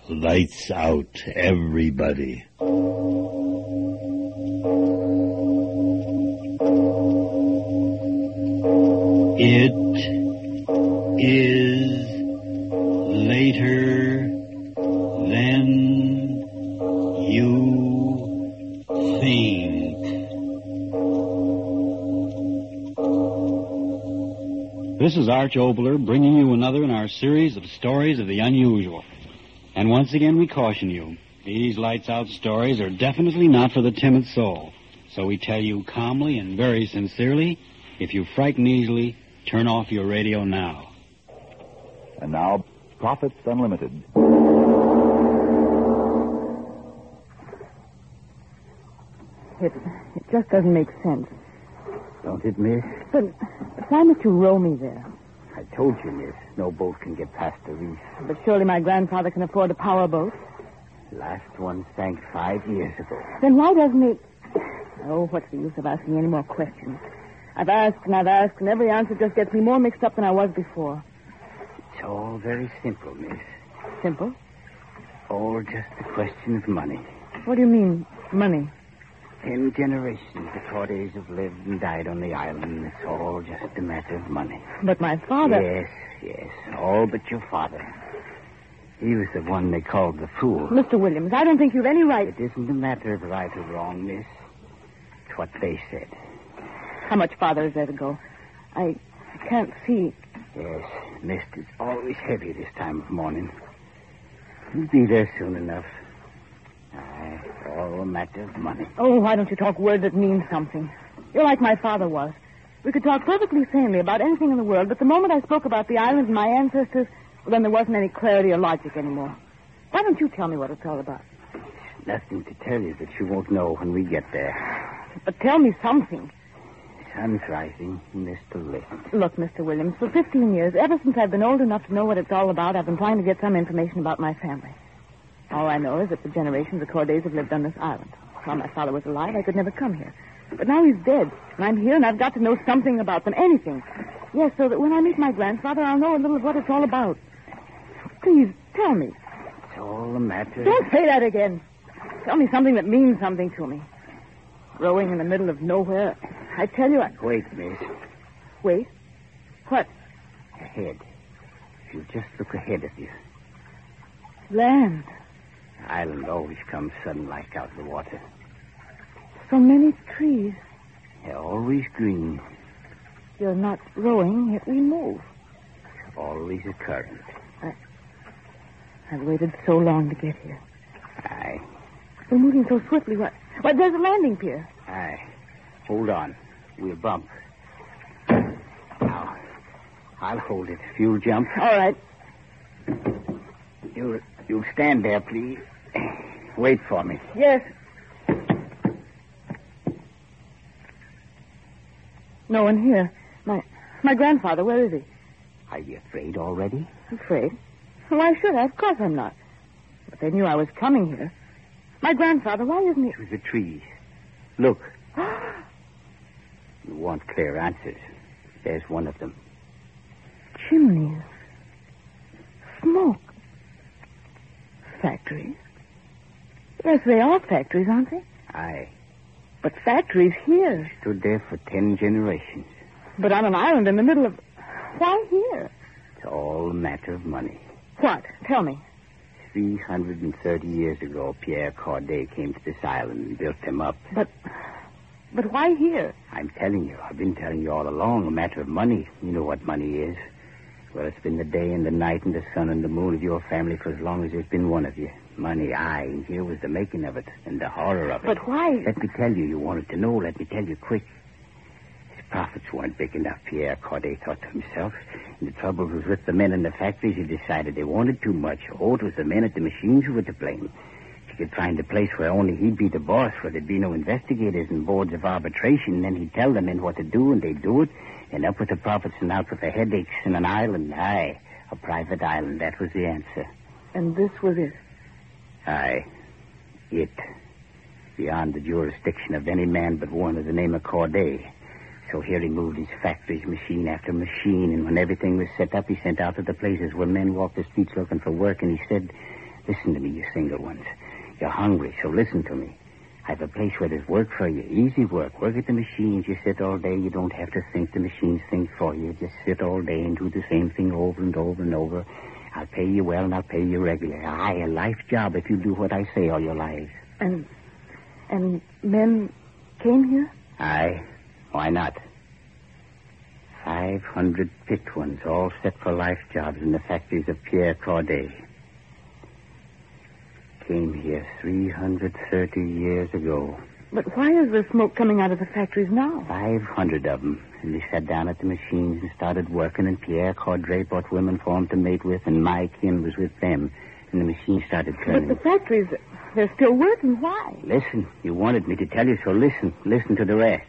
Lights out, everybody. It is later than you think. This is Arch Obler bringing you another in our series of stories of the unusual. And once again we caution you, these lights-out stories are definitely not for the timid soul. So we tell you calmly and very sincerely, if you frighten easily, turn off your radio now. And now, Profits Unlimited. It just doesn't make sense. Don't it, miss? But why must you row me there? I told you, miss, no boat can get past the reef. But surely my grandfather can afford a power boat. Last one sank 5 years ago. Then why doesn't he... Oh, what's the use of asking any more questions? I've asked, and every answer just gets me more mixed up than I was before. It's all very simple, miss. Simple? All just a question of money. What do you mean, money? 10 generations the Cordays have lived and died on the island. It's all just a matter of money. But my father... Yes, all but your father. He was the one they called the fool. Mr. Williams, I don't think you've any right... It isn't a matter of right or wrong, miss. It's what they said. How much farther is there to go? I can't see. Yes, mist is always heavy this time of morning. You'll be there soon enough. Aye, all a matter of money. Oh, why don't you talk words that mean something? You're like my father was. We could talk perfectly sanely about anything in the world, but the moment I spoke about the island and my ancestors, well, then there wasn't any clarity or logic anymore. Why don't you tell me what it's all about? There's nothing to tell you that you won't know when we get there. But tell me something. Sun's rising, Mr. Lake. Look, Mr. Williams, for 15 years, ever since I've been old enough to know what it's all about, I've been trying to get some information about my family. All I know is that for generations the Cordays have lived on this island. While my father was alive, I could never come here. But now he's dead, and I'm here, and I've got to know something about them, anything. Yes, so that when I meet my grandfather, I'll know a little of what it's all about. Please, tell me. It's all a matter... Don't say that again. Tell me something that means something to me. Rowing in the middle of nowhere. I tell you, Wait, miss. Wait? What? Ahead. If you just look ahead of you. Land. The island always comes sudden like out of the water. So many trees. They're always green. You're not rowing, yet we move. Always a current. I've waited so long to get here. Aye. We're moving so swiftly. Why, there's a landing pier. Aye. Hold on. We'll bump. Now, I'll hold it. If you'll jump. All right. You'll stand there, please. Wait for me. Yes. No one here. My grandfather, where is he? Are you afraid already? Afraid? Why should I? Of course I'm not. But they knew I was coming here. My grandfather, why isn't he... Through the trees. Look. You want clear answers. There's one of them. Chimneys. Smoke. Factories. Yes, they are factories, aren't they? Aye. But factories here. Stood there for 10 generations. But on an island in the middle of... Why here? It's all a matter of money. What? Tell me. 330 years ago, Pierre Corday came to this island and built them up. But why here? I'm telling you. I've been telling you all along. A matter of money. You know what money is. Well, it's been the day and the night and the sun and the moon of your family for as long as there's been one of you. Money, aye. And here was the making of it and the horror of it. But why? Let me tell you. You wanted to know. Let me tell you quick. His profits weren't big enough, Pierre Corday thought to himself. And the trouble was with the men in the factories who decided they wanted too much. Oh, it was the men at the machines who were to blame. If he could find a place where only he'd be the boss, where there'd be no investigators and boards of arbitration, then he'd tell the men what to do, and they'd do it. And up with the profits and out with the headaches in an island. Aye, a private island. That was the answer. And this was it? Aye. It. Beyond the jurisdiction of any man but one of the name of Corday. So here he moved his factories, machine after machine, and when everything was set up, he sent out to the places where men walked the streets looking for work, and he said, Listen to me, you single ones. You're hungry, so listen to me. I've a place where there's work for you. Easy work. Work at the machines. You sit all day. You don't have to think. The machines think for you. Just sit all day and do the same thing over and over and over. I'll pay you well, and I'll pay you regular. Aye, a life job if you do what I say all your lives. And men came here? Aye. Why not? 500 picked ones, all set for life jobs in the factories of Pierre Corday. Came here 330 years ago. But why is there smoke coming out of the factories now? 500 of them. And they sat down at the machines and started working, and Pierre Corday bought women for him to mate with, and my kin was with them. And the machines started turning. But the factories, they're still working. Why? Listen, you wanted me to tell you, so listen. Listen to the rest.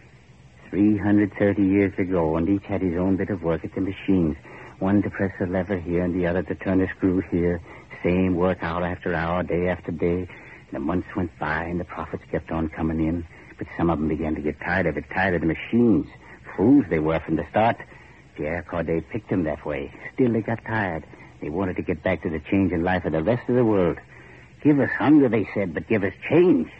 330 years ago, and each had his own bit of work at the machines. One to press a lever here, and the other to turn a screw here. Same work hour after hour, day after day. And the months went by, and the profits kept on coming in. But some of them began to get tired of it, tired of the machines. Fools they were from the start. Pierre Corday picked them that way. Still, they got tired. They wanted to get back to the change in life of the rest of the world. Give us hunger, they said, but give us change.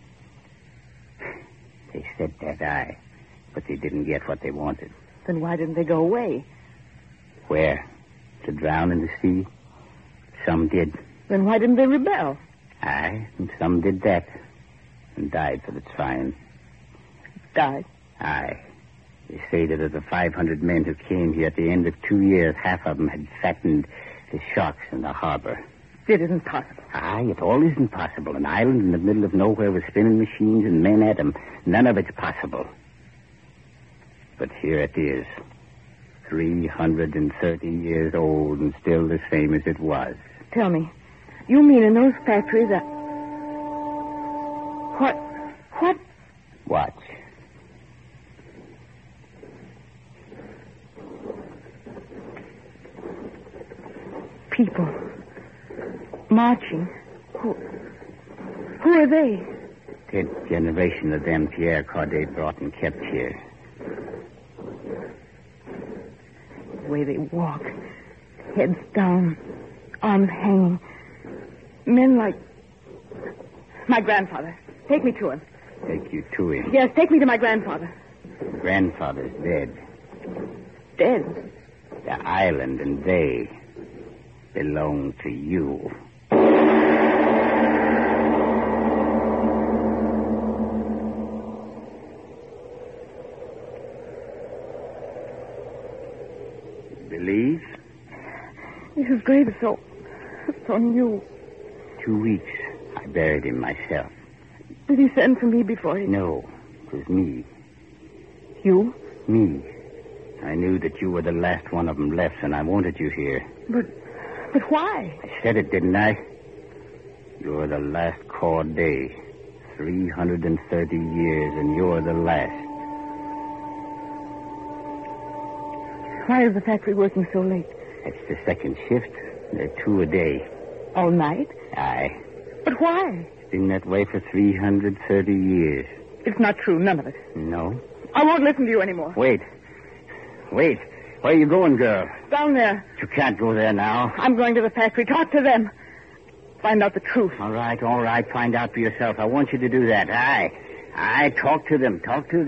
They said that, aye. But they didn't get what they wanted. Then why didn't they go away? Where? To drown in the sea? Some did. Then why didn't they rebel? Aye, and some did that. And died for the trying. Died? Aye. They say that of the 500 men who came here at the end of 2 years, half of them had fattened the sharks in the harbor. It isn't possible. Aye, it all isn't possible. An island in the middle of nowhere with spinning machines and men at them. None of it's possible. But here it is. 330 years old and still the same as it was. Tell me, you mean in those factories that... What? Watch. People. Marching. Who are they? 10th generation of them Pierre Corday brought and kept here. The way they walk. Heads down. Arms hanging. Men like... My grandfather. Take me to him. Take you to him? Yes, take me to my grandfather. Grandfather's dead. Dead? The island and they belong to you. Believe? Mrs. Graves is so new. 2 weeks. I buried him myself. Did he send for me before he... No, it was me. You? Me. I knew that you were the last one of them left, and I wanted you here. But why? I said it, didn't I? You're the last Corday. 330 years, and you're the last. Why is the factory working so late? It's the second shift. There are 2 a day. All night? Aye. But why? It's been that way for 330 years. It's not true, none of it. No? I won't listen to you anymore. Wait. Where are you going, girl? Down there. You can't go there now. I'm going to the factory. Talk to them. Find out the truth. All right. Find out for yourself. I want you to do that. Aye. Talk to them.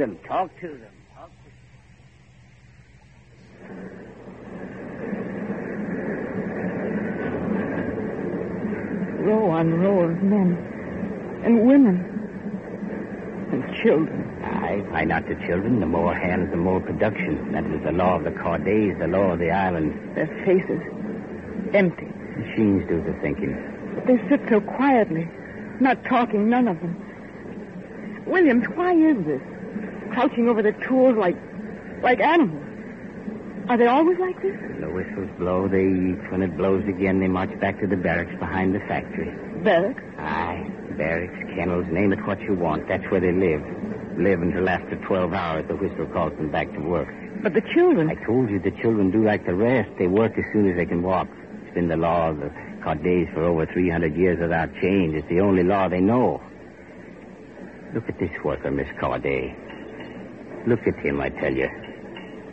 Row on row of men. And women. And children. Aye, find out the children. The more hands, the more production. That was the law of the Cordays, the law of the island. Their faces. Empty. Machines do the thinking. But they sit so quietly. Not talking, none of them. Williams, why is this? Crouching over the tools like animals. Are they always like this? When the whistles blow, they eat. When it blows again, they march back to the barracks behind the factory. Barracks? Aye. Barracks, kennels, name it what you want. That's where they live. Live until after 12 hours the whistle calls them back to work. But the children... I told you the children do like the rest. They work as soon as they can walk. It's been the law of the Cordays for over 300 years without change. It's the only law they know. Look at this worker, Miss Corday. Look at him, I tell you.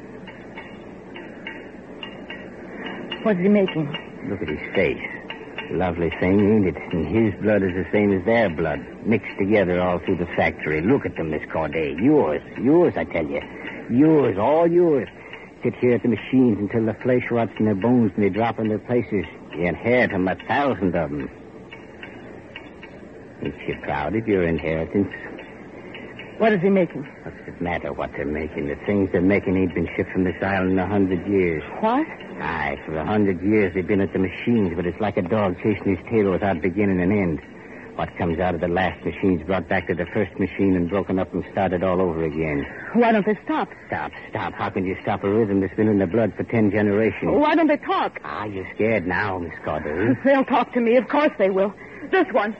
What's he making? Look at his face. Lovely thing, ain't it? And his blood is the same as their blood, mixed together all through the factory. Look at them, Miss Corday. Yours, I tell you. Yours, all yours. Sit here at the machines until the flesh rots in their bones and they drop in their places. You inherit them, 1,000 of them. Ain't you proud of your inheritance? What is he making? What's it matter what they're making? The things they're making ain't been shipped from this island in 100 years. What? Aye, for 100 years they've been at the machines, but it's like a dog chasing his tail without beginning and end. What comes out of the last machine's brought back to the first machine and broken up and started all over again. Why don't they stop? Stop. How can you stop a rhythm that's been in the blood for 10 generations? Why don't they talk? You're scared now, Miss Corday. They'll talk to me. Of course they will. This one.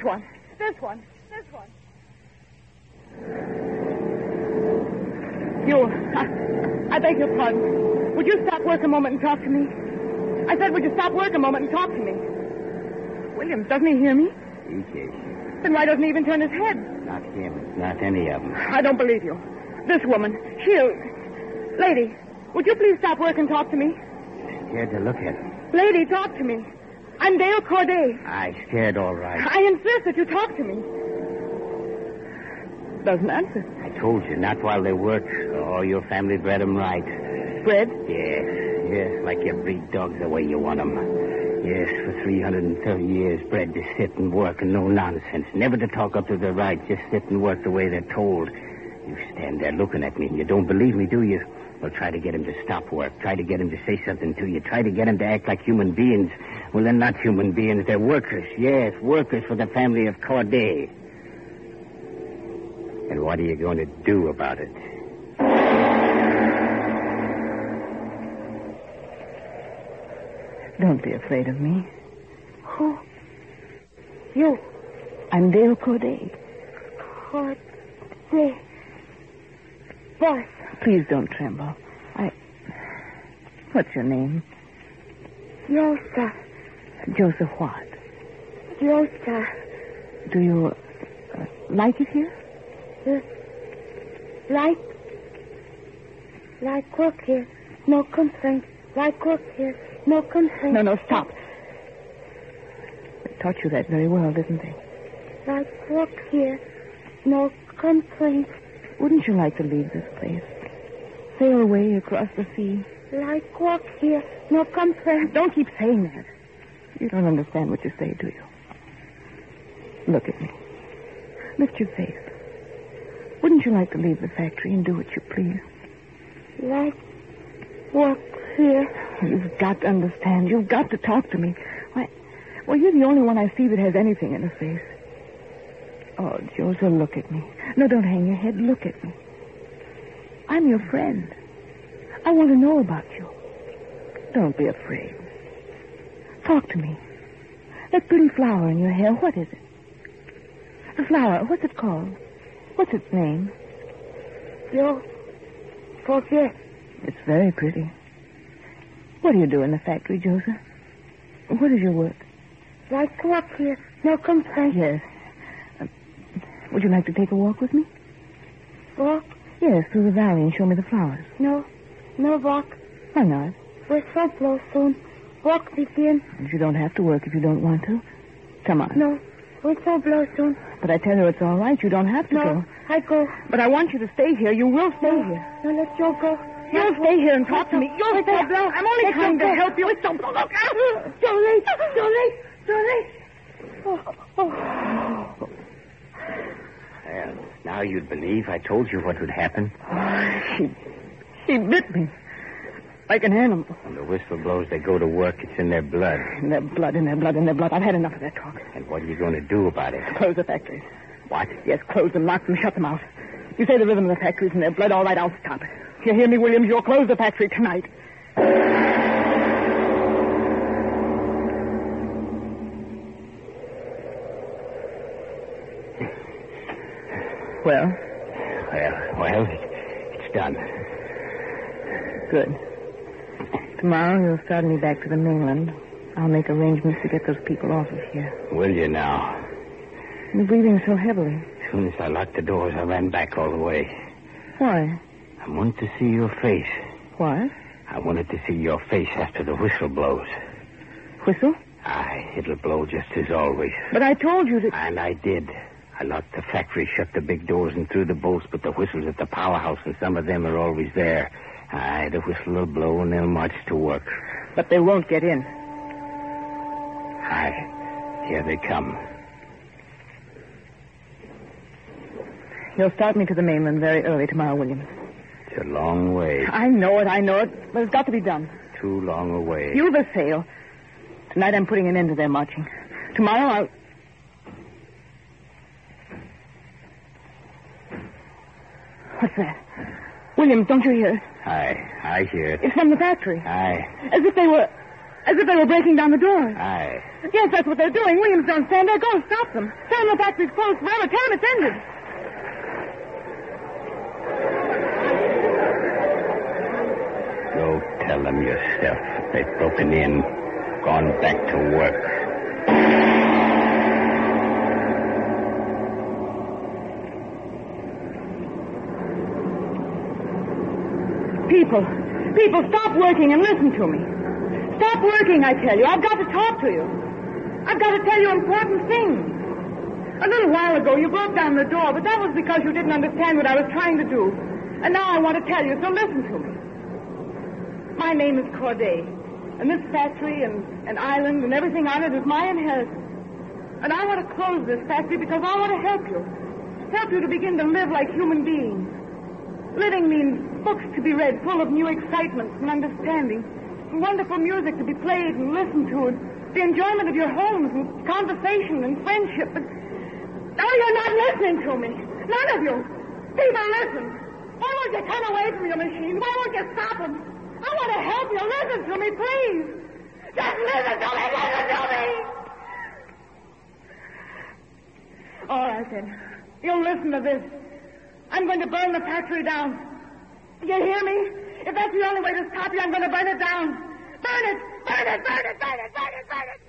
You, I beg your pardon. Would you stop work a moment and talk to me? I said, would you stop work a moment and talk to me? Williams, doesn't he hear me? He hears. Then why doesn't he even turn his head? Not him. Not any of them. I don't believe you. This woman, Lady, would you please stop work and talk to me? Scared to look at him. Lady, talk to me. I'm Dale Corday. I scared all right. I insist that you talk to me. Doesn't answer. I told you, not while they work. Oh, your family bred them right. Bred? Yes, like you breed dogs the way you want them. Yes, for 330 years, bred to sit and work and no nonsense. Never to talk up to their right, just sit and work the way they're told. You stand there looking at me and you don't believe me, do you? Well, try to get him to stop work. Try to get him to say something to you. Try to get him to act like human beings. Well, they're not human beings. They're workers. Yes, workers for the family of Corday. And what are you going to do about it? Don't be afraid of me. Who? You. I'm Dale Corday. Corday. Boss. Please don't tremble. What's your name? Joseph. Joseph what? Joseph. Do you like it here? Like work here. No complaint. Like work here. No complaint. No, stop. They taught you that very well, didn't they? Like work here. No complaint. Wouldn't you like to leave this place? Sail away across the sea? Like work here. No complaint. Don't keep saying that. You don't understand what you say, do you? Look at me. Lift your face. Wouldn't you like to leave the factory and do what you please? Like work here. You've got to understand. You've got to talk to me. Well, you're the only one I see that has anything in his face. Oh, Joseph, look at me. No, don't hang your head. Look at me. I'm your friend. I want to know about you. Don't be afraid. Talk to me. That pretty flower in your hair, what is it? The flower, what's it called? What's its name? You forget. It's very pretty. What do you do in the factory, Joseph? What is your work? Like work here. No complaint. Yes. Would you like to take a walk with me? Walk? Yes, through the valley and show me the flowers. No walk. Why not? Whistle blow soon. Walk begin. You don't have to work if you don't want to. Come on. No, whistle blow soon. But I tell you it's all right. You don't have to go. I go. But I want you to stay here. You will stay here. No, let Joe go. You'll stay here and talk to me. You'll stay. I'm only trying to help you. Whistle blow. Look out. Too late. Oh. Well, now you'd believe I told you what would happen. She bit me. Like an animal. When the whistle blows, they go to work. It's in their blood. In their blood. I've had enough of that talk. And what are you going to do about it? Close the factories. What? Yes, close them, lock them, shut them out. You say the rhythm of the factory's in their blood. All right, I'll stop it. You hear me, Williams? You'll close the factory tonight. Well? Well, it's done. Good. Tomorrow you'll start me back to the mainland. I'll make arrangements to get those people off of here. Will you now? You're breathing so heavily. As soon as I locked the doors, I ran back all the way. Why? I wanted to see your face. What? I wanted to see your face after the whistle blows. Whistle? Aye, it'll blow just as always. But I told you to... And I did. I locked the factory, shut the big doors, and threw the bolts, but the whistles at the powerhouse, and some of them are always there. Aye, the whistle will blow, and they'll march to work. But they won't get in. Aye, here they come. You'll start me to the mainland very early tomorrow, Williams. It's a long way. I know it, but it's got to be done. Too long a way. You've a sail. Tonight I'm putting an end to their marching. Tomorrow I'll... What's that? Williams, don't you hear it? Aye, I hear it. It's from the factory. Aye. As if they were breaking down the doors. Aye. Yes, that's what they're doing. Williams, don't stand there. Go and stop them. Tell them the factory's closed forever. Tell them it's ended. Go tell them yourself. They've broken in, gone back to work. People, stop working and listen to me. Stop working, I tell you. I've got to talk to you. I've got to tell you important things. A little while ago, you broke down the door, but that was because you didn't understand what I was trying to do. And now I want to tell you, so listen to me. My name is Corday, and this factory and island and everything on it is my inheritance. And I want to close this factory because I want to help you. Help you to begin to live like human beings. Living means books to be read full of new excitements and understanding, and wonderful music to be played and listened to, and the enjoyment of your homes and conversation and friendship. But now you're not listening to me. None of you. People, listen. Why won't you turn away from your machines? Why won't you stop them? I want to help you. Listen to me, please. Just listen to me. Listen to me. All right, then. You'll listen to this. I'm going to burn the factory down. You hear me? If that's the only way to stop you, I'm going to burn it down. Burn it! Burn it! Burn it! Burn it! Burn it! Burn it!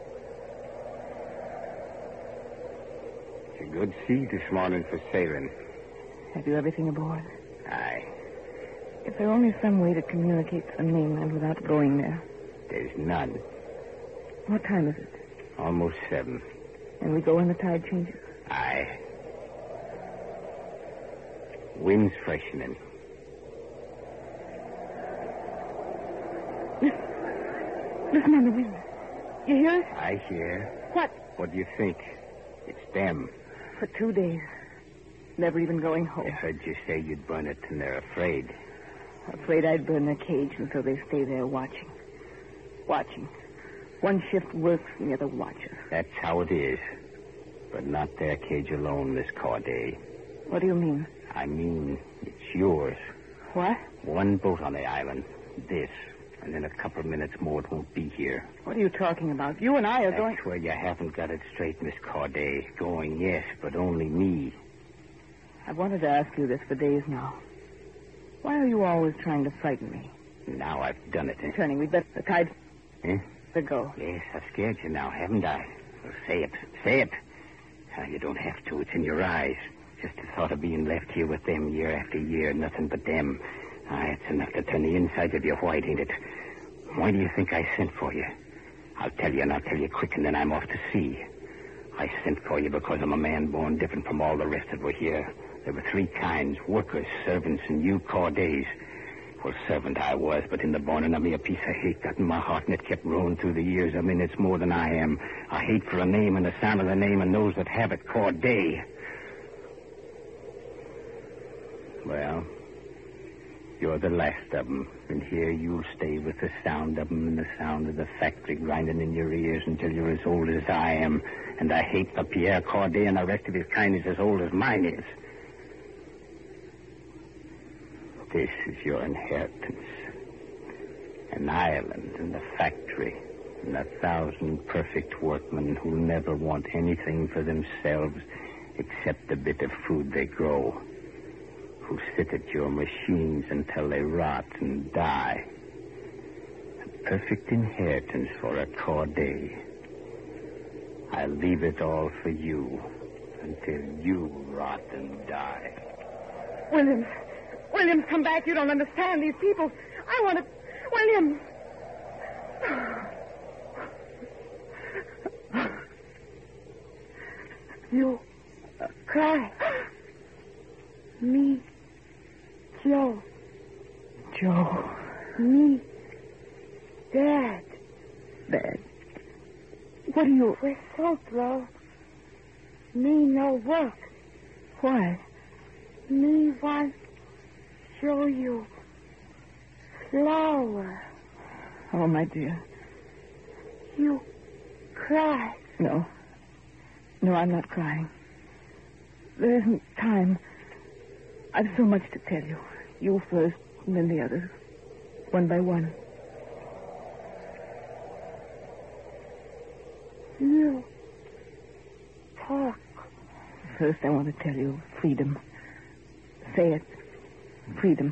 It's a good sea this morning for sailing. Have you everything aboard? Aye. Is there only some way to communicate to the mainland without going there? There's none. What time is it? Almost 7. And we go when the tide changes? Aye. Wind's freshening. Listen on the wind. You hear it? I hear. What? What do you think? It's them. For 2 days. Never even going home. I heard you say you'd burn it, and they're afraid. Afraid I'd burn their cage until they stay there watching. Watching. One shift works and the other watches. That's how it is. But not their cage alone, Miss Corday. What do you mean? I mean, it's yours. What? One boat on the island. This. And in a couple of minutes more, it won't be here. What are you talking about? You and I are going... That's where you haven't got it straight, Miss Corday. Going, yes, but only me. I've wanted to ask you this for days now. Why are you always trying to frighten me? Now I've done it. Turning, we'd better... The tide... Eh? To go. Yes, I've scared you now, haven't I? Well, say it. Say it. You don't have to. It's in your eyes. Just the thought of being left here with them year after year, nothing but them. It's enough to turn the inside of you white, ain't it? Why do you think I sent for you? I'll tell you, and I'll tell you quick, and then I'm off to sea. I sent for you because I'm a man born different from all the rest that were here. There were 3 kinds, workers, servants, and you Cordays. Well, servant I was, but in the borning of me a piece of hate got in my heart, and it kept growing through the years. I mean, it's more than I am. A hate for a name and the sound of the name and those that have it, Corday. Well, you're the last of them, and here you'll stay with the sound of them and the sound of the factory grinding in your ears until you're as old as I am. And I hate the Pierre Corday and the rest of his kind is as old as mine is. This is your inheritance. An island and a factory and 1,000 perfect workmen who never want anything for themselves except the bit of food they grow, who sit at your machines until they rot and die. A perfect inheritance for a Corday. I'll leave it all for you until you rot and die. Williams, come back. You don't understand these people. I want to... Williams! You cry. Me, Joe. Joe. Me, Dad. Dad. What are you... We're so low. Me no work. Why? Me want show you flower. Oh, my dear. You cry. No. No, I'm not crying. There isn't time. I've so much to tell you. You first, and then the others. One by one. You talk. First, I want to tell you freedom. Say it. Freedom.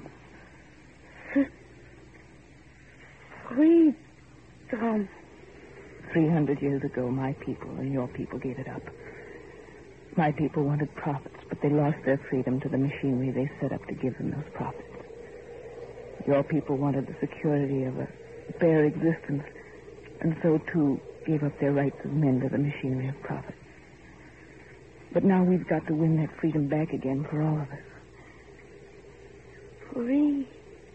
Freedom. 300 years ago, my people and your people gave it up. My people wanted profits, but they lost their freedom to the machinery they set up to give them those profits. Your people wanted the security of a bare existence, and so, too, gave up their rights of men to the machinery of profit. But now we've got to win that freedom back again for all of us. Freedom.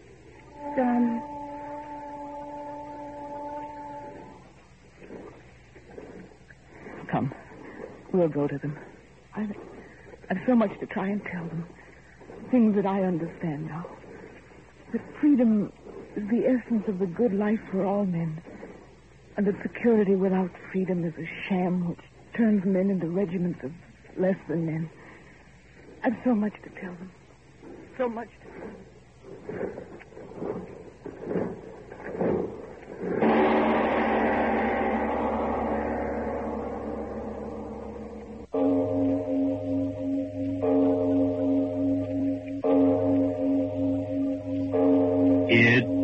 Come. We'll go to them. I've so much to try and tell them. Things that I understand now. That freedom is the essence of the good life for all men. And that security without freedom is a sham which turns men into regiments of less than men. I've so much to tell them. So much to tell them. It